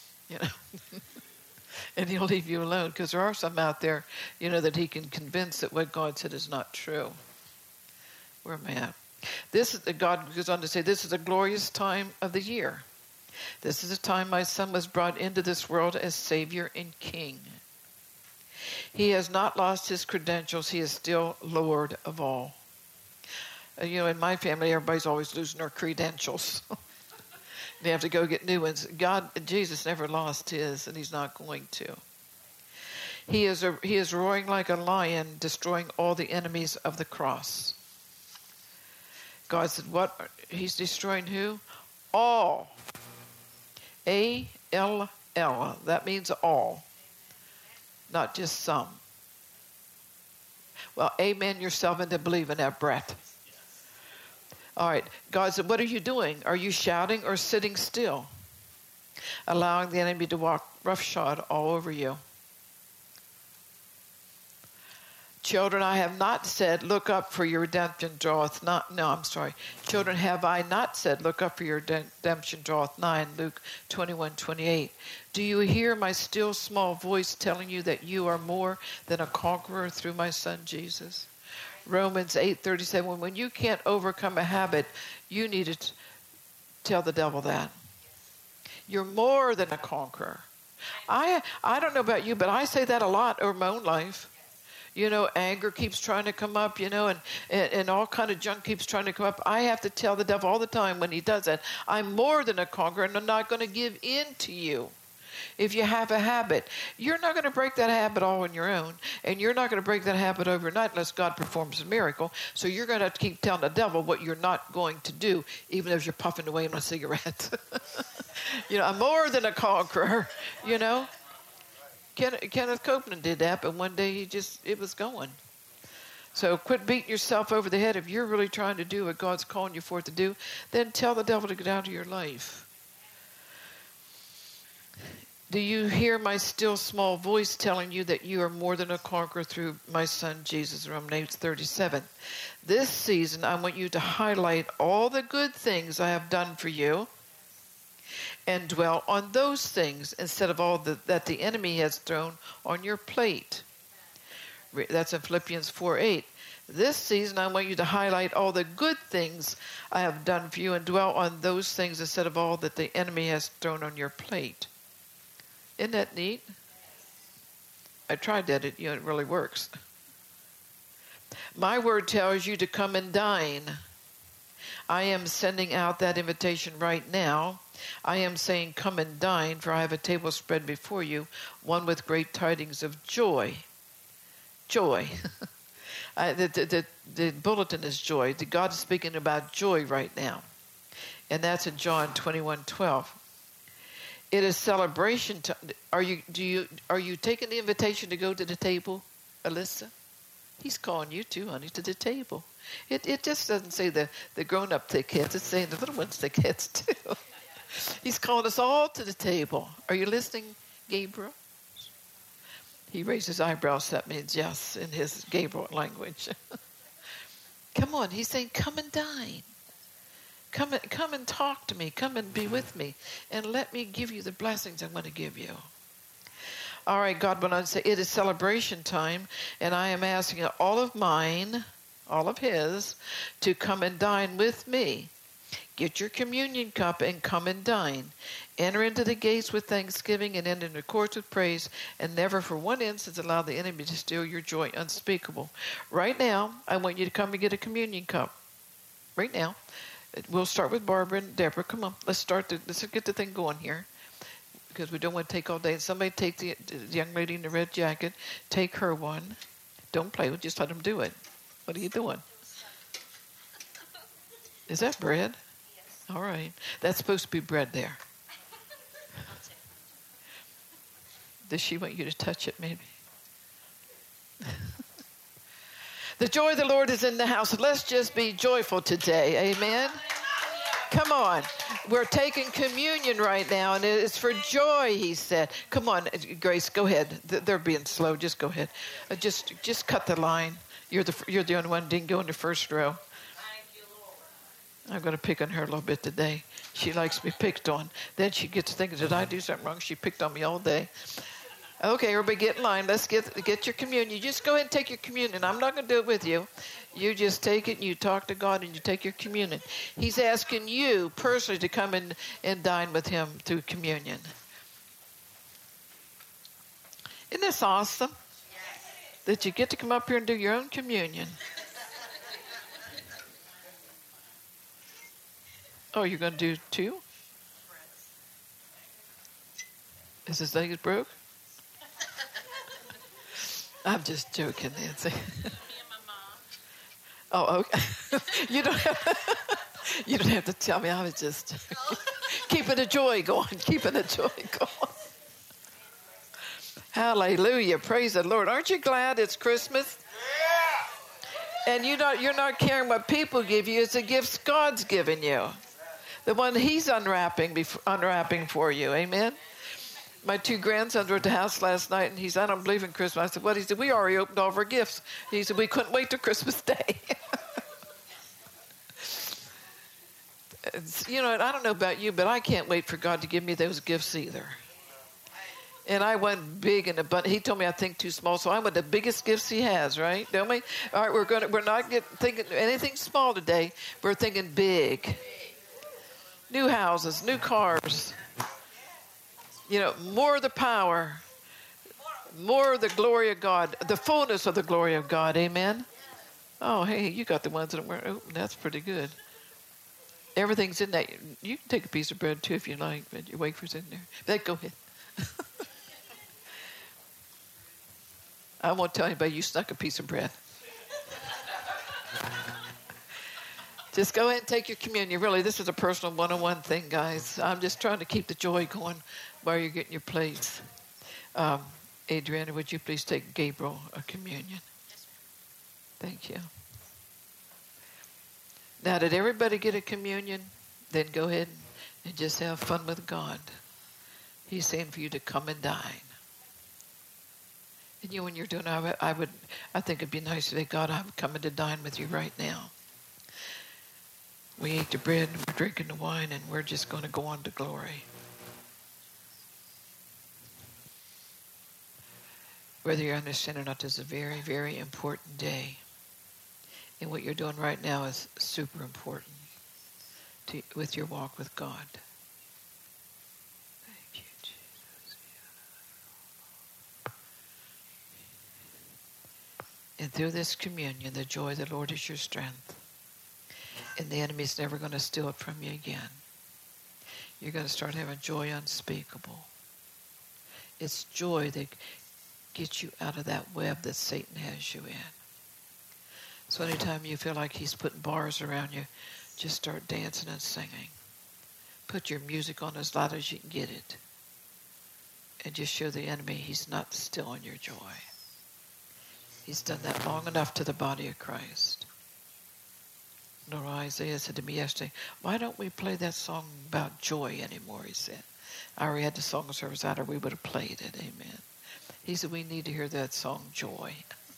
and he'll leave you alone, because there are some out there, that he can convince that what God said is not true. Where am I at? God goes on to say, this is a glorious time of the year. This is the time my Son was brought into this world as Savior and King. He has not lost his credentials. He is still Lord of all. In my family, everybody's always losing their credentials. They have to go get new ones. Jesus never lost his, and he's not going to. He is roaring like a lion, destroying all the enemies of the cross. God said, what? He's destroying who? All. A-L-L. That means all. Not just some. Well, amen yourself into believing that, Brett. All right. God said, what are you doing? Are you shouting or sitting still? Allowing the enemy to walk roughshod all over you. Children, I have not said, look up for your redemption draweth not. No, I'm sorry. Children, have I not said, look up for your redemption draweth nigh, Luke 21:28. Do you hear my still small voice telling you that you are more than a conqueror through my Son Jesus? Romans 8:37. When you can't overcome a habit, you need to tell the devil that. You're more than a conqueror. I don't know about you, but I say that a lot over my own life. Anger keeps trying to come up, and all kind of junk keeps trying to come up. I have to tell the devil all the time when he does that, I'm more than a conqueror, and I'm not going to give in to you. If you have a habit, you're not going to break that habit all on your own, and you're not going to break that habit overnight unless God performs a miracle. So you're going to have to keep telling the devil what you're not going to do, even if you're puffing away on a cigarette. I'm more than a conqueror, Kenneth Copeland did that, but one day it was going. So quit beating yourself over the head. If you're really trying to do what God's calling you for it to do, then tell the devil to get out of your life. Do you hear my still small voice telling you that you are more than a conqueror through my Son Jesus? Romans 8:37. This season, I want you to highlight all the good things I have done for you and dwell on those things instead of all that the enemy has thrown on your plate. That's in Philippians 4:8. This season, I want you to highlight all the good things I have done for you and dwell on those things instead of all that the enemy has thrown on your plate. Isn't that neat? I tried that. It really works. My word tells you to come and dine. I am sending out that invitation right now. I am saying, come and dine, for I have a table spread before you, one with great tidings of joy. Joy. The bulletin is joy. God is speaking about joy right now. And that's in John 21:12. It is celebration time. Are you taking the invitation to go to the table, Alyssa? He's calling you too, honey, to the table. It just doesn't say the grown-up thickheads. It's saying the little ones thickheads too. He's calling us all to the table. Are you listening, Gabriel? He raised his eyebrows. That means yes in his Gabriel language. Come on. He's saying, come and dine. Come and talk to me. Come and be with me. And let me give you the blessings I'm going to give you. All right, God went on to say, it is celebration time, and I am asking all of mine, all of his, to come and dine with me. Get your communion cup and come and dine. Enter into the gates with thanksgiving and enter into the courts with praise, and never for one instant allow the enemy to steal your joy unspeakable. Right now, I want you to come and get a communion cup. Right now. We'll start with Barbara and Deborah. Come on, let's get the thing going here, because we don't want to take all day. Somebody take the young lady in the red jacket. Take her one. Don't play with. Just let them do it. What are you doing? Is that bread? Yes. All right. That's supposed to be bread there. Does she want you to touch it, maybe? The joy of the Lord is in the house. Let's just be joyful today. Amen. Come on. We're taking communion right now, and it's for joy, he said. Come on, Grace, go ahead. They're being slow. Just go ahead. Just cut the line. You're the only one who didn't go in the first row. I'm going to pick on her a little bit today. She likes to be picked on. Then she gets thinking, did I do something wrong? She picked on me all day. Okay, everybody get in line. Let's get your communion. You just go ahead and take your communion. I'm not going to do it with you. You just take it and you talk to God and you take your communion. He's asking you personally to come in and dine with him through communion. Isn't this awesome? That you get to come up here and do your own communion. Oh, you're going to do two? Is his legs broke? I'm just joking, Nancy. Me and my mom. Oh, okay. You don't have to tell me. I was just keeping the joy going. Keeping the joy going. Hallelujah. Praise the Lord. Aren't you glad it's Christmas? Yeah. And you're not caring what people give you. It's the gifts God's given you. The one he's unwrapping for you. Amen. My two grandsons were at the house last night, and he said, I don't believe in Christmas. I said, what? He said, we already opened all of our gifts. He said, we couldn't wait till Christmas Day. You know, I don't know about you, but I can't wait for God to give me those gifts either. And I went big and abundant. He told me I think too small, so I want the biggest gifts he has, right? Don't we? All right, we're not thinking anything small today. We're thinking big. New houses, new cars. You know, more of the power, more of the glory of God, the fullness of the glory of God. Amen? Oh, hey, you got the ones that weren't open. That's pretty good. Everything's in that. You can take a piece of bread, too, if you like, but your wafer's in there. Go ahead. I won't tell anybody you snuck a piece of bread. Just go ahead and take your communion. Really, this is a personal one-on-one thing, guys. I'm just trying to keep the joy going while you're getting your plates. Adriana, would you please take Gabriel a communion? Thank you. Now, did everybody get a communion? Then go ahead and just have fun with God. He's saying for you to come and dine. And you, when you're doing, I think it'd be nice to say, God, I'm coming to dine with you right now. We ate the bread, and we're drinking the wine, and we're just going to go on to glory. Whether you understand or not, this is a very, very important day. And what you're doing right now is super important with your walk with God. Thank you, Jesus. And through this communion, the joy of the Lord is your strength. And the enemy's never going to steal it from you again. You're going to start having joy unspeakable. It's joy that gets you out of that web that Satan has you in. So anytime you feel like he's putting bars around you, just start dancing and singing. Put your music on as loud as you can get it. And just show the enemy he's not stealing your joy. He's done that long enough to the body of Christ. Nor Isaiah said to me yesterday, why don't we play that song about joy anymore, he said. I already had the song service out, or we would have played it, amen. He said, we need to hear that song, Joy.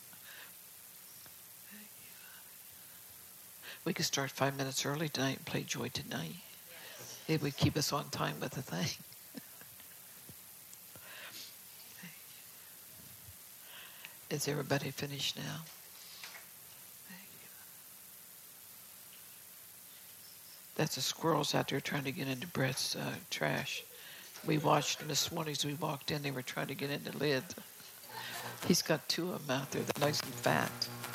We could start 5 minutes early tonight and play Joy tonight. Yes. It would keep us on time with the thing. Is everybody finished now? That's the squirrels out there trying to get into Brett's trash. We watched them this morning as we walked in. They were trying to get in the lid. He's got 2 of them out there. They're nice and fat.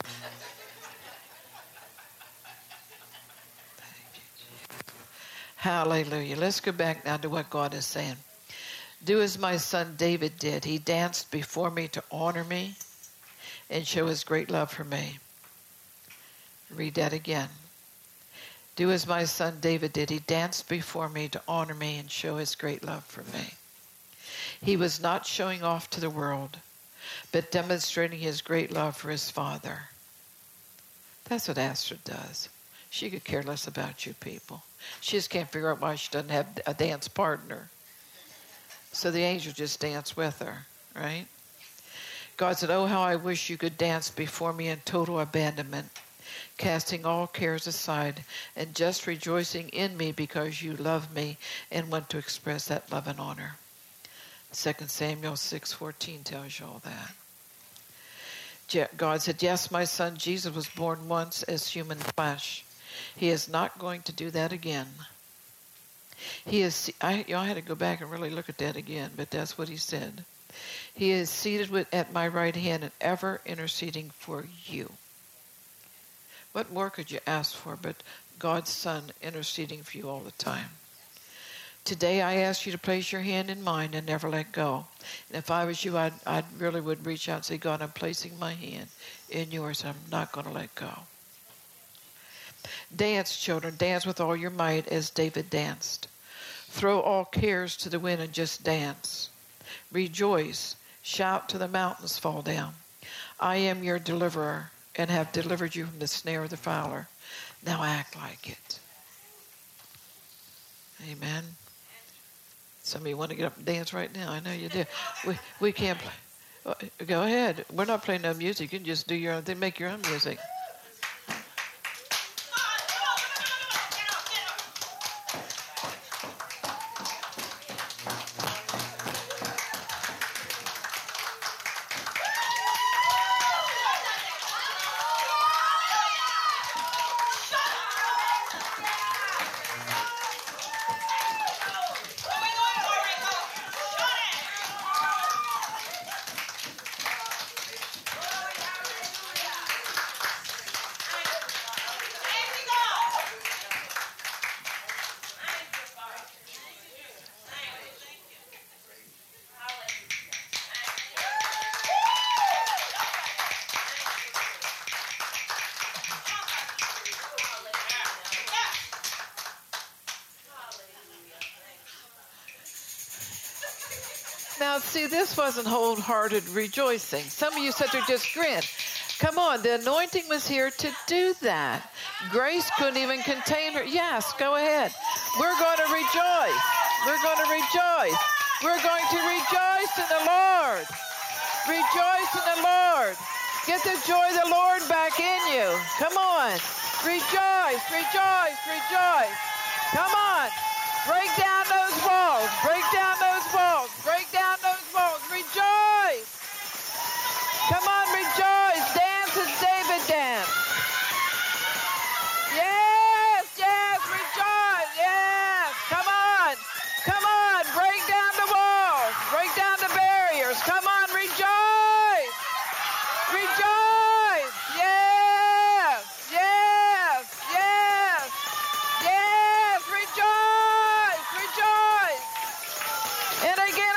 Hallelujah. Let's go back now to what God is saying. Do as my son David did. He danced before me to honor me and show his great love for me. Read that again. Do as my son David did. He danced before me to honor me and show his great love for me. He was not showing off to the world, but demonstrating his great love for his Father. That's what Astrid does. She could care less about you people. She just can't figure out why she doesn't have a dance partner. So the angel just danced with her, right? God said, oh, how I wish you could dance before me in total abandonment, casting all cares aside and just rejoicing in me because you love me and want to express that love and honor. 2 Samuel 6:14 tells you all that. God said, yes, my son Jesus was born once as human flesh. He is not going to do that again. I had to go back and really look at that again, but that's what he said. He is seated at my right hand and ever interceding for you. What more could you ask for but God's Son interceding for you all the time? Today I ask you to place your hand in mine and never let go. And if I was you, I really would reach out and say, God, I'm placing my hand in yours. I'm not going to let go. Dance, children. Dance with all your might as David danced. Throw all cares to the wind and just dance. Rejoice. Shout till the mountains fall down. I am your deliverer and have delivered you from the snare of the fowler. Now act like it. Amen. Some of you want to get up and dance right now. I know you do. We can't play. Go ahead. We're not playing no music. You can just do your own thing. Make your own music. Now, see, this wasn't wholehearted rejoicing. Some of you said to just grin. Come on, the anointing was here to do that. Grace couldn't even contain her. Yes, go ahead. We're going to rejoice. We're going to rejoice. We're going to rejoice in the Lord. Rejoice in the Lord. Get the joy of the Lord back in you. Come on. Rejoice, rejoice, rejoice. Come on. Break down those walls. Break down those walls. Break down those walls. Rejoice. Come on, rejoice. Dance as David danced. Yes, yes, rejoice. Yes. Come on. Come on. Break down the walls. Break down the barriers. Come on, rejoice. Rejoice. Yes. Yes. Yes. Yes. Rejoice. Rejoice. And again,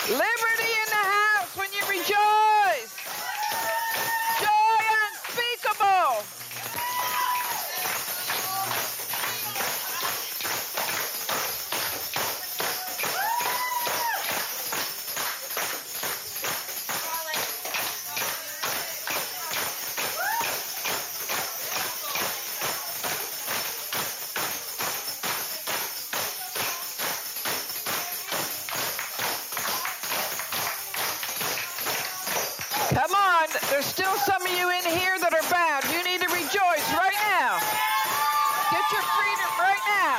Liberty in the house when you rejoice. Joy unspeakable. Come on, there's still some of you in here that are bound. You need to rejoice right now. Get your freedom right now.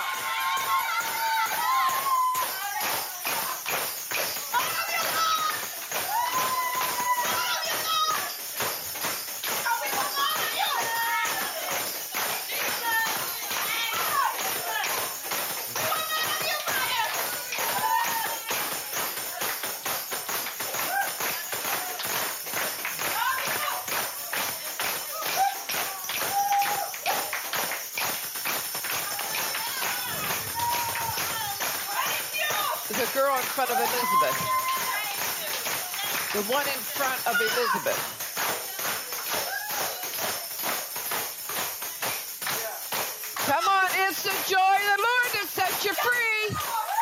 There's a girl in front of Elizabeth. The one in front of Elizabeth. Come on, it's the joy of the Lord that sets you free.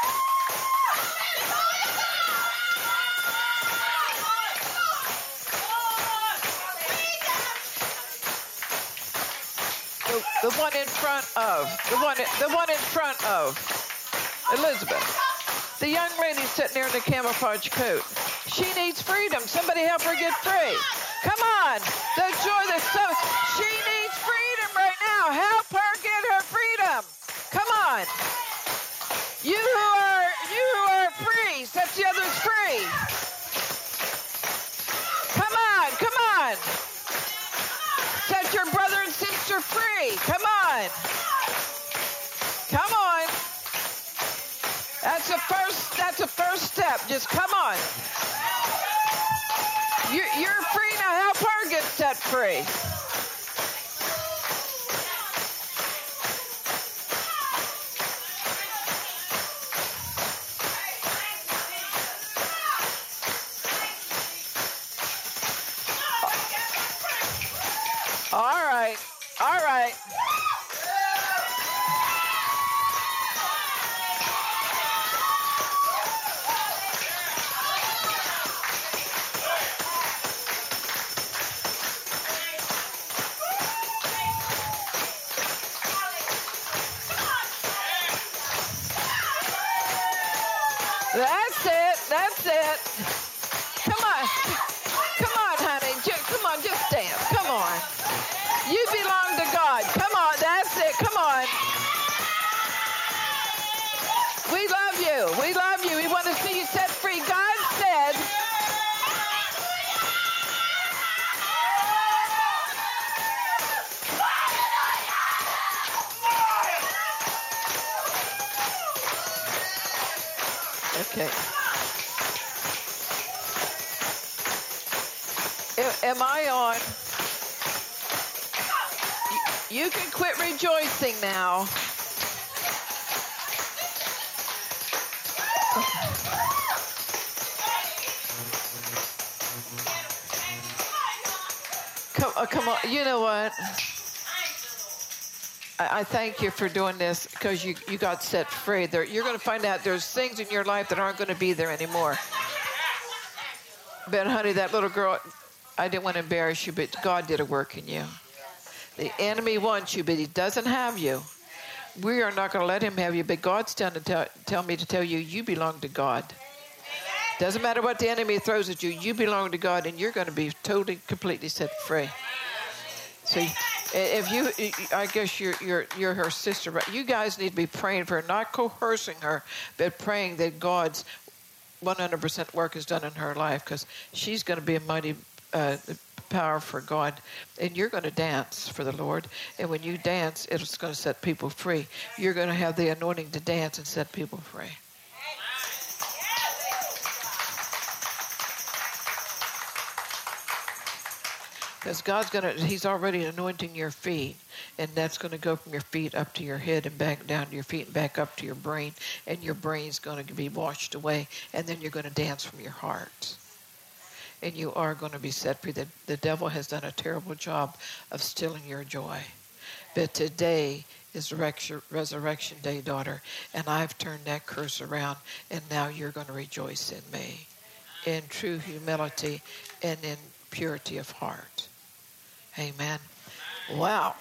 The one in front of, the one in front of Elizabeth. The young lady sitting there in the camouflage coat. She needs freedom. Somebody help her get free. Come on. The joy that's so... She needs freedom right now. Help her get her freedom. Come on. You who are free, set the others free. Come on. Come on. Set your brother and sister free. Come on. Come on. That's the first step. Just come on. You're free now. Help her get set free. All right. All right. That's it. That's it. Come on. Come on, honey. Come on, just dance. Come on. You belong to God. Come on. That's it. Come on. We love you. We love you. We want to see you set free. God said... Okay. Am I on? You can quit rejoicing now. Come on. You know what? I thank you for doing this because you got set free. You're going to find out there's things in your life that aren't going to be there anymore. But, honey, that little girl, I didn't want to embarrass you, but God did a work in you. The enemy wants you, but he doesn't have you. We are not going to let him have you, but God's trying to tell me to tell you, you belong to God. Doesn't matter what the enemy throws at you, you belong to God, and you're going to be totally, completely set free. See? If you, I guess you're her sister, but you guys need to be praying for her, not coercing her, but praying that God's 100% work is done in her life, because she's going to be a mighty power for God, and you're going to dance for the Lord. And when you dance, it's going to set people free. You're going to have the anointing to dance and set people free. Because He's already anointing your feet, and that's going to go from your feet up to your head and back down to your feet and back up to your brain, and your brain's going to be washed away, and then you're going to dance from your heart. And you are going to be set free. The devil has done a terrible job of stealing your joy. But today is Resurrection Day, daughter, and I've turned that curse around, and now you're going to rejoice in me, in true humility and in purity of heart. Amen. Wow.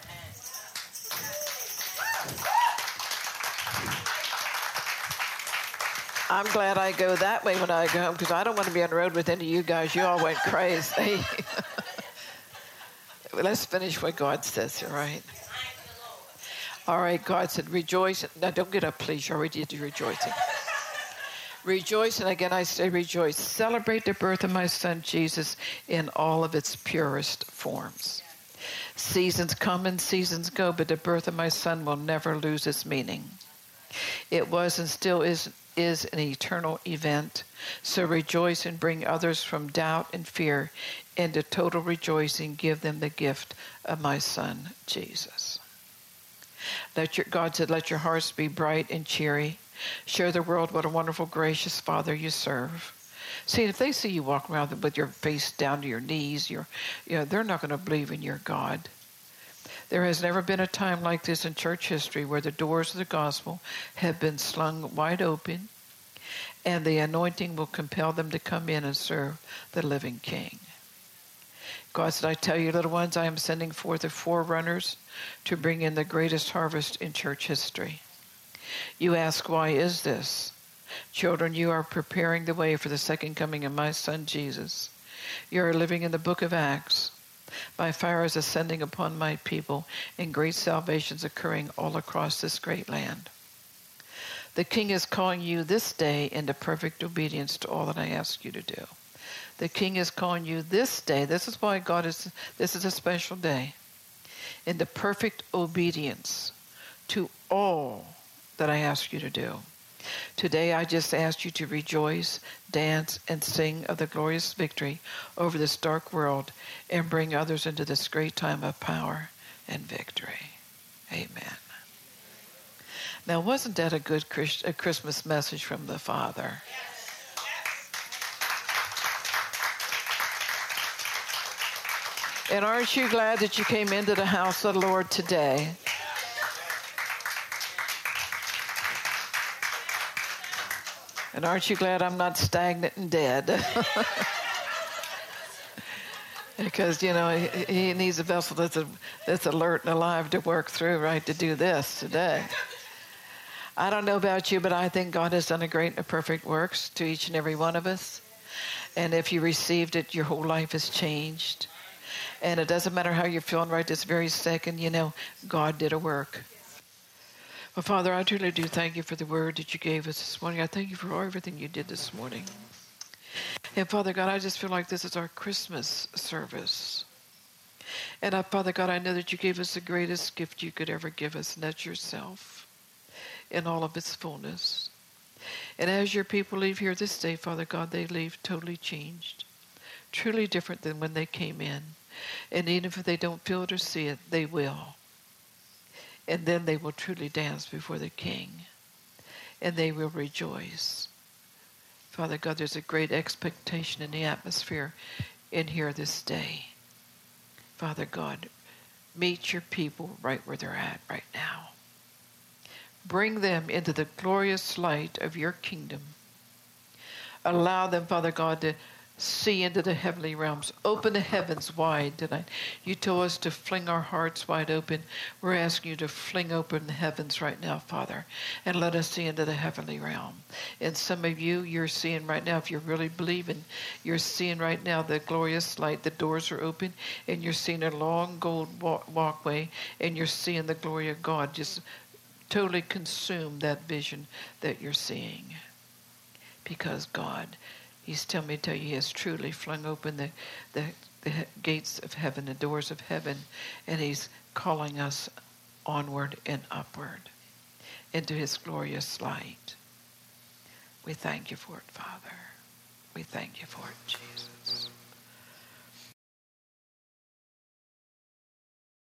I'm glad I go that way when I go home, because I don't want to be on the road with any of you guys. You all went crazy. Let's finish what God says here, right? All right, God said, rejoice. Now, don't get up, please. You already did your rejoicing. Rejoice, and again I say rejoice. Celebrate the birth of my son Jesus in all of its purest forms. Seasons come and seasons go, but the birth of my son will never lose its meaning. It was and still is an eternal event. So rejoice and bring others from doubt and fear into total rejoicing. Give them the gift of my son Jesus. God said, let your hearts be bright and cheery. Show the world what a wonderful, gracious Father you serve. See, if they see you walk around with your face down to your knees, they're not going to believe in your God. There has never been a time like this in church history where the doors of the gospel have been slung wide open, and the anointing will compel them to come in and serve the living King. God said, I tell you, little ones, I am sending forth the forerunners to bring in the greatest harvest in church history. You ask, why is this? Children, you are preparing the way for the second coming of my son Jesus. You are living in the book of Acts. My fire is ascending upon my people, and great salvations occurring all across this great land. The King is calling you this day into perfect obedience to all that I ask you to do. The King is calling you this day. This is why this is a special day. Into perfect obedience to all that I ask you to do. Today I just asked you to rejoice, dance, and sing of the glorious victory over this dark world and bring others into this great time of power and victory. Amen. Now, wasn't that a good Christmas message from the Father? And aren't you glad that you came into the house of the Lord today? And aren't you glad I'm not stagnant and dead? Because, he needs a vessel that's alert and alive to work through, right, to do this today. I don't know about you, but I think God has done a great and a perfect works to each and every one of us. And if you received it, your whole life has changed. And it doesn't matter how you're feeling right this very second, God did a work. Well, Father, I truly do thank you for the word that you gave us this morning. I thank you for everything you did this morning. And Father God, I just feel like this is our Christmas service. And Father God, I know that you gave us the greatest gift you could ever give us, and that's yourself in all of its fullness. And as your people leave here this day, Father God, they leave totally changed, truly different than when they came in. And even if they don't feel it or see it, they will. And then they will truly dance before the King. And they will rejoice. Father God, there's a great expectation in the atmosphere in here this day. Father God, meet your people right where they're at right now. Bring them into the glorious light of your kingdom. Allow them, Father God, to see into the heavenly realms. Open the heavens wide tonight. You told us to fling our hearts wide open. We're asking you to fling open the heavens right now, Father, and let us see into the heavenly realm. And some of you, you're seeing right now, if you're really believing, you're seeing right now the glorious light. The doors are open, and you're seeing a long gold walkway, and you're seeing the glory of God just totally consume that vision that you're seeing. Because God, He's telling me to tell you, He has truly flung open the gates of heaven, the doors of heaven, and He's calling us onward and upward into His glorious light. We thank you for it, Father. We thank you for it, Jesus.